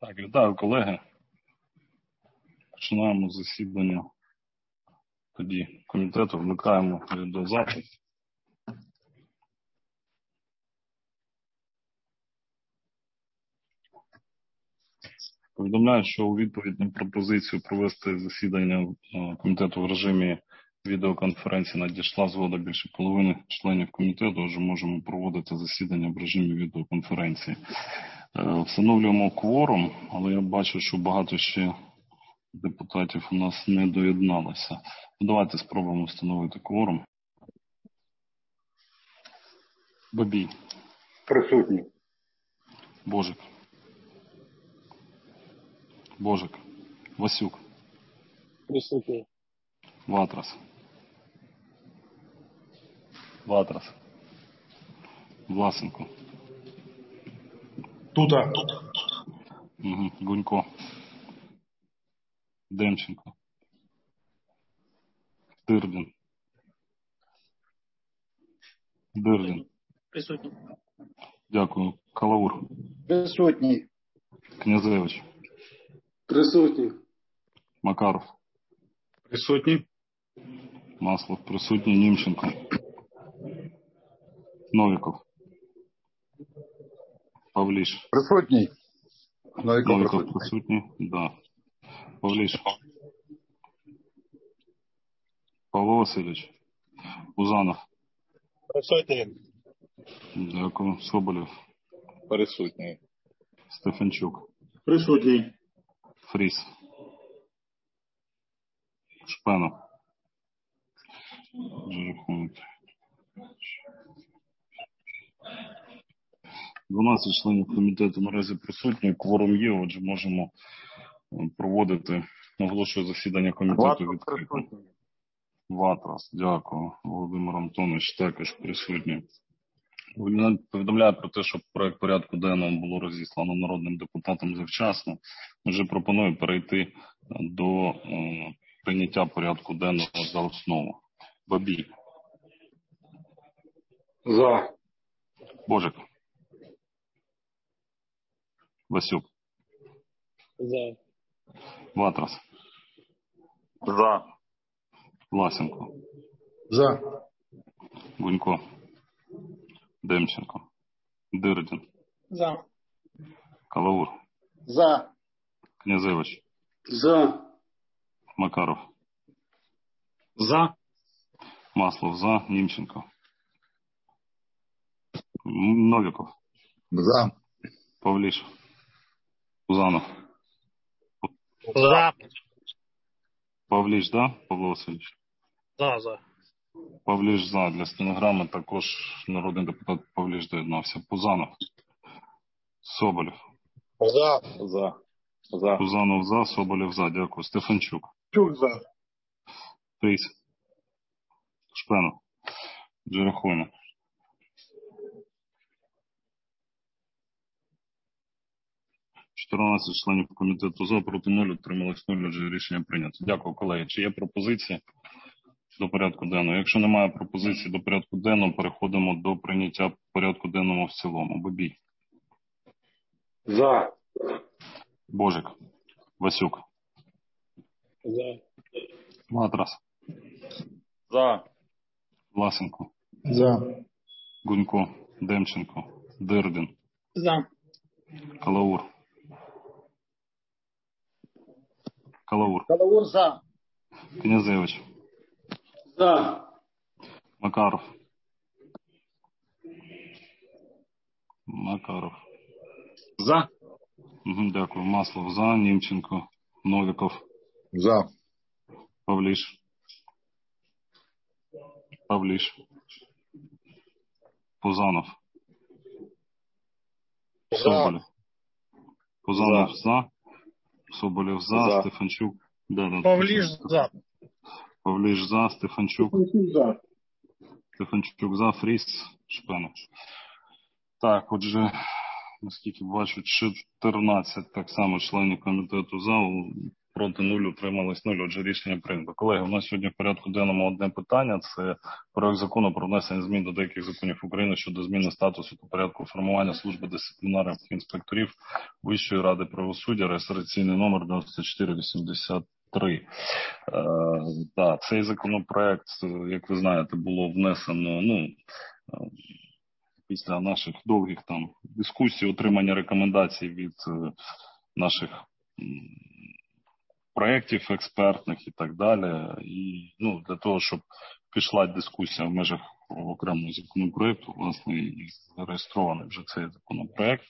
Так, вітаю, колеги. Починаємо засідання тоді комітету, вмикаємо відеозапис. Повідомляю, що у відповідь на пропозицію провести засідання комітету в режимі відеоконференції надійшла згода більше половини членів комітету, отже можемо проводити засідання в режимі відеоконференції. Встановлюємо кворум, але я бачу, що багато ще депутатів у нас не доєдналося. Давайте спробуємо встановити кворум. Бабій. Присутній. Божик. Божик. Васюк. Присутній. Ватрас. Ватрас. Власенко. Тута. Угу. Гунько. Демченко. Дирдін. Дирдін. Присутній. Дякую. Калаур. Присутній. Князевич. Присутній. Макаров. Присутній. Маслов присутній. Німченко. Новіков. Павліш. Присутній. Новіков присутній. Да. Павліш. Павло Васильович. Узанов. Присутній. Дякую. Соболєв. Присутній. Стефанчук. Присутній. Фріс. Шпенов. 12 членів комітету наразі присутні. Кворум є, отже можемо проводити, наголошую, засідання комітету відкритим. Ватрас, дякую. Володимир Антонович також присутній. Повідомляю про те, що проект порядку денного було розіслано народним депутатам завчасно. Вже пропоную перейти до прийняття порядку денного за основу. Бабій. За. Божик. Васюк. За. Ватрас. За. Власенко. За. Гунько. Демченко. Дирдін. За. Калаур. За. Князевич. За. Макаров. За. Маслов за. Німченко. Новіков. За. Павліш. Узанов. За. Павліш, да? Павло Васильович? За. Павліш за. Для стенограми також народний депутат Павліш доєднався. Пузанов. Соболєв. За. За. Пузанов за. Соболєв за. Дякую. Стефанчук. Чук за. Фріс. Шпенов. Джерехойна. Чотирнадцять членів комітету за, проти 0, утрималось 0, отже рішення прийнято. Дякую, колеги. Чи є пропозиції до порядку денного? Якщо немає пропозицій до порядку денного, переходимо до прийняття порядку денного в цілому. Бабій. За. Божик. Васюк. За. Матрас. За. Власенко. За. Гунько. Демченко. Дирдін. За. Калаур. Калаур. Калаур за. Князевич. За. Макаров. Макаров. За. Угу, дякую. Маслов за. Німченко. Новіков. За. Павліш. Павліш. Пузанов. Соболєв. Пузанов за. Соболєв за. Стефанчук. Павліш за. Павліш за. Стефанчук. За. Стефанчук за. Фріс. Шпенов. Так, отже, наскільки бачу, 14 так само членів комітету за. проти 0, утримались 0. Отже, рішення прийнято. Колеги, у нас сьогодні в порядку денному одне питання. Це проект закону про внесення змін до деяких законів України щодо зміни статусу та порядку формування служби дисциплінарних інспекторів Вищої ради правосуддя, реєстраційний номер 9483. Цей законопроект, як ви знаєте, було внесено, після наших довгих дискусій, отримання рекомендацій від наших проєктів експертних і так далі. І для того, щоб пішла дискусія в межах окремого законопроекту, власне, і зареєстрований вже цей законопроект.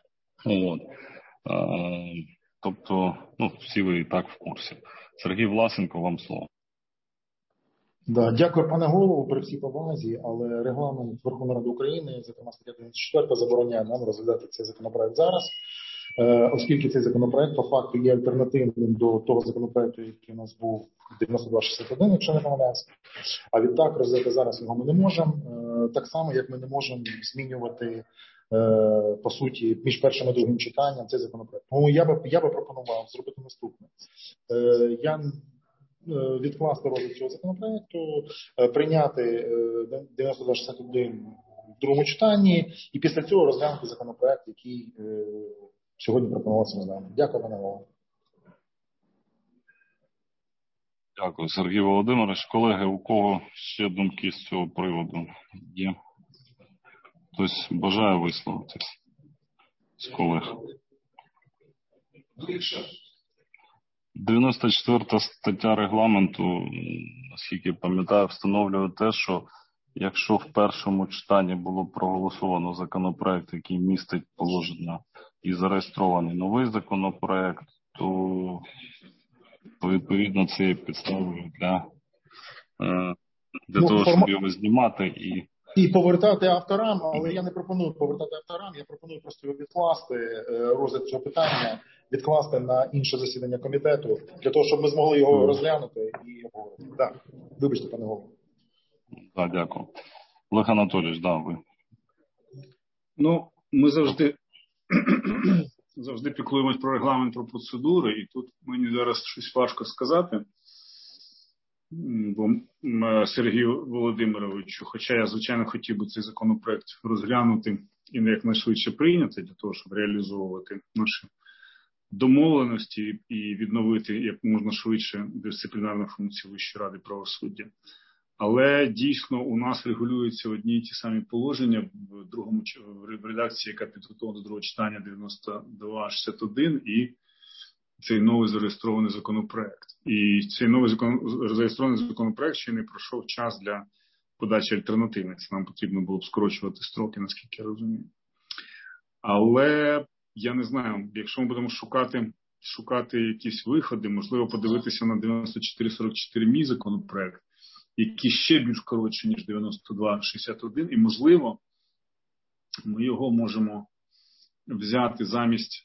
Тобто, всі ви і так в курсі. Сергій Власенко, вам слово. Дякую, пане голово, при всій повазі, але регламент Верховної Ради України, зокрема стаття 94, забороняє нам розглядати цей законопроект зараз, оскільки цей законопроект по факту є альтернативним до того законопроекту, який у нас був 9261, якщо не помиляюсь. А відтак розглядати зараз його ми не можемо, так само, як ми не можемо змінювати, по суті, між першим і другим читанням цей законопроект. Тому я би пропонував зробити наступне. Відкласти розгляд цього законопроекту, прийняти 9261 в другому читанні і після цього розглянути законопроект, який сьогодні пропонувався з нами. Дякую, пане голово. Дякую, Сергій Володимирович. Колеги, у кого ще думки з цього приводу є? Хтось бажає висловитись з колег? 94 стаття регламенту, наскільки пам'ятаю, встановлює те, що якщо в першому читанні було проголосовано законопроект, який містить положення і зареєстрований новий законопроект, то відповідно це є підставою для того, щоб його знімати і повертати авторам, але я не пропоную повертати авторам, я пропоную просто його відкласти, розгляд цього питання, відкласти на інше засідання комітету, для того, щоб ми змогли його розглянути і обговорити. Вибачте, пане голово. Дякую. Олег Анатолійович, ви. Ми завжди піклуємось про регламент, про процедури, і тут мені зараз щось важко сказати. Бо Сергію Володимировичу, хоча я, звичайно, хотів би цей законопроект розглянути і якнайшвидше прийняти, для того, щоб реалізовувати наші домовленості і відновити як можна швидше дисциплінарну функцію Вищої ради правосуддя. Але дійсно у нас регулюються одні і ті самі положення в редакції, яка підготовлена до другого читання 9261 і цей новий зареєстрований законопроект. І цей новий зареєстрований законопроект ще не пройшов час для подачі альтернативних. Це нам потрібно було б скорочувати строки, наскільки я розумію. Але я не знаю, якщо ми будемо шукати якісь виходи, можливо подивитися на 9444 мій законопроект, який ще більш коротший, ніж 9261, і можливо ми його можемо взяти замість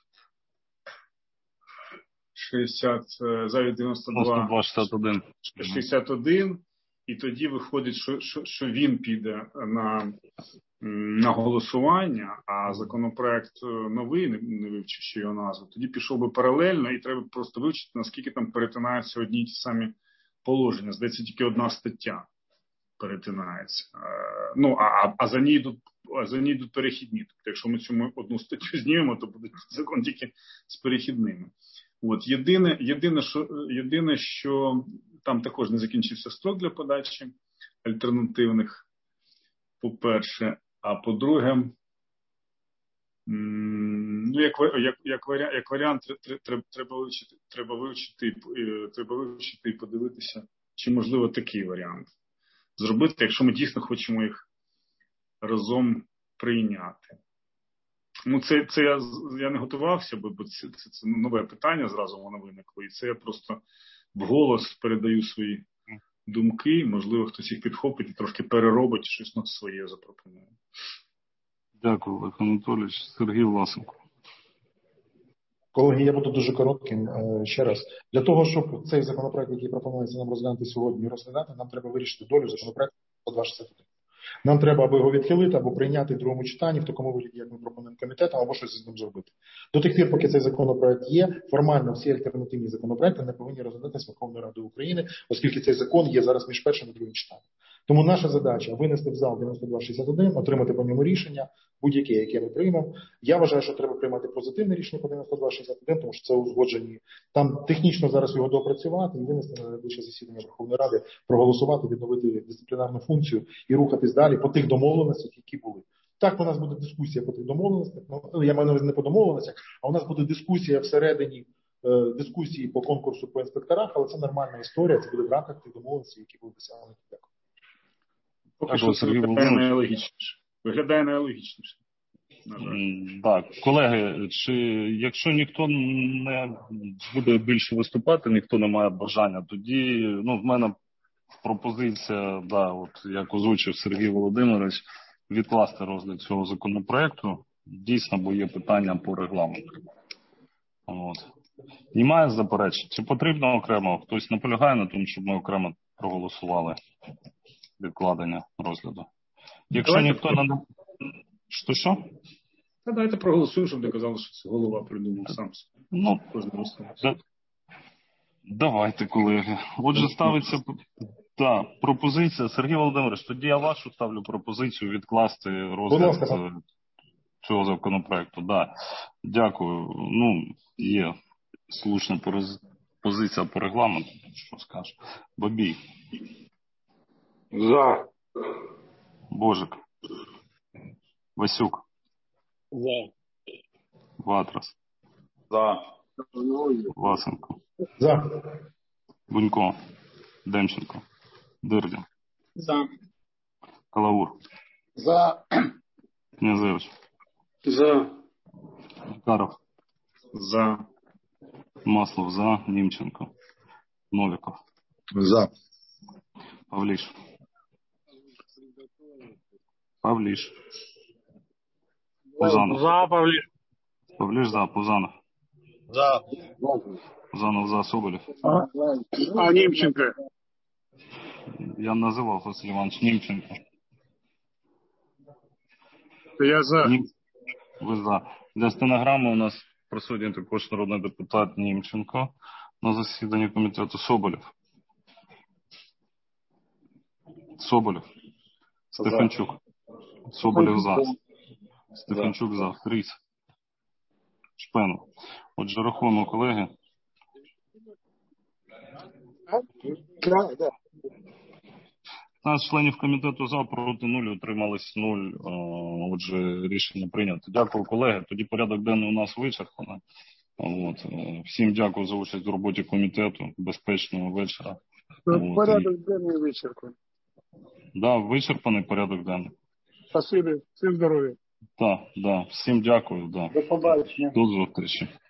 61, і тоді виходить, що він піде на голосування, а законопроект новий, не вивчивши його назву, тоді пішов би паралельно, і треба просто вивчити, наскільки там перетинаються одні і ті самі положення. Здається, тільки одна стаття перетинається. А за ній йдуть перехідні. Тобто, якщо ми цю одну статтю знімемо, то буде закон тільки з перехідними. Єдине, що там також не закінчився строк для подачі альтернативних, по-перше, а по-друге, як варіант, треба вивчити і подивитися, чи можливо такий варіант зробити, якщо ми дійсно хочемо їх разом прийняти. Це я не готувався, бо це нове питання зразу воно виникло, і це я просто вголос передаю свої думки, можливо, хтось їх підхопить і трошки переробить, щось своє запропонує. Дякую, Олег Анатолійович. Сергій Власенко. Колеги, я буду дуже коротким ще раз. Для того, щоб цей законопроект, який пропонується нам розглянути сьогодні, розглядати, нам треба вирішити долю законопроекту 261. Нам треба або його відхилити, або прийняти в другому читанні, в такому вигляді, як ми пропонуємо комітетом, або щось з ним зробити. До тих пір, поки цей законопроект є, формально всі альтернативні законопроекти не повинні розглядатися Верховною Радою України, оскільки цей закон є зараз між першим і другим читанням. Тому наша задача винести в зал 9261, отримати по ньому рішення, будь-яке, яке ми приймемо. Я вважаю, що треба приймати позитивне рішення по 9261, тому що це узгоджені. Там технічно зараз його допрацювати і винести на найближче засідання Верховної Ради, проголосувати, відновити дисциплінарну функцію і рухатись далі по тих домовленостях, які були. Так, у нас буде дискусія по тих домовленостях, я маю на увазі не по домовленостях, а у нас буде дискусія всередині дискусії по конкурсу по інспекторах, але це нормальна історія, це буде в рамках тих домовленостей, які були досягнуті. Поки що це виглядає найлогічніше. Так, колеги, якщо ніхто не буде більше виступати, ніхто не має бажання, тоді в мене пропозиція, от як озвучив Сергій Володимирович, відкласти розгляд цього законопроекту. Дійсно, бо є питання по регламенту. Немає заперечень? Чи потрібно окремо? Хтось наполягає на тому, щоб ми окремо проголосували відкладення розгляду? Якщо ніхто не... Що? Давайте проголосуємо, щоб не казали, що це голова придумав сам. Давайте, колеги. Отже, ставиться пропозиція. Сергій Володимирович, тоді я вашу ставлю пропозицію відкласти розгляд цього законопроекту. Дякую. Є слушна позиція по регламенту. Що скажеш? Бабій. За. Божик. Васюк. За. Ватрас. За. Власенко. За. Бунько. Демченко. Дирдін. За. Калаур. За. Князевич. За. Каров. За. Маслов. За. Німченко. Новіков. За. Павліш. Пузанов. За, Павліш. Павліш за. Пузанов. За. Пузанов за. Соболєв. Німченко. Я називав Василь Іванович Німченко. Я за. Ви за. Для стенограми у нас присутній також народний депутат Німченко на засіданні комітету. Соболєв. Стефанчук. Соболєв за. Стефанчук за. Фріс. Шпенов. Отже, рахуємо, колеги. 15 членів комітету за, проти 0, утримались 0. Отже, рішення прийнято. Дякую, колеги. Тоді порядок денний у нас вичерпано. Всім дякую за участь у роботі комітету. Безпечного вечора. Порядок денний вичерпаний. Вичерпаний порядок денний. Спасибі. Всім здоров'я. Всім дякую. До побачення. До зустрічі.